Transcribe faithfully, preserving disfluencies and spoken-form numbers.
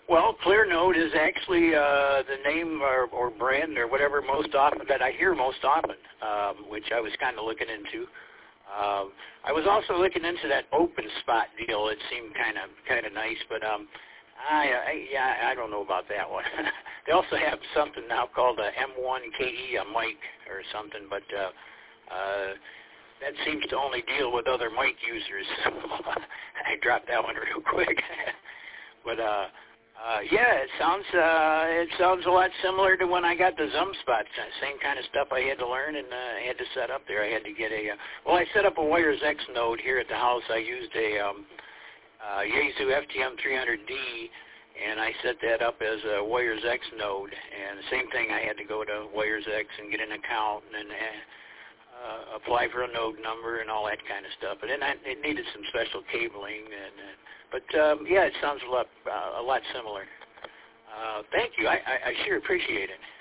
Well, Clearnote is actually uh, the name or, or brand or whatever most often that I hear most often, um, which I was kind of looking into. Um, I was also looking into that open spot deal. It seemed kind of kind of nice, but um, I, I yeah I don't know about that one. They also have something now called a M one K E, a mic or something, but uh, uh, that seems to only deal with other mic users. I dropped that one real quick, but. Uh, Uh, yeah, it sounds uh, it sounds a lot similar to when I got the Zum spots. Same kind of stuff I had to learn and uh, had to set up there. I had to get a uh, well, I set up a Wires X node here at the house. I used a um, uh, Yaesu F T M three hundred D, and I set that up as a Wires X node. And the same thing, I had to go to Wires X and get an account and then uh, apply for a node number and all that kind of stuff. But then I, it needed some special cabling and. Uh, But, um, yeah, it sounds a lot, uh, a lot similar. Uh, thank you. I, I, I sure appreciate it.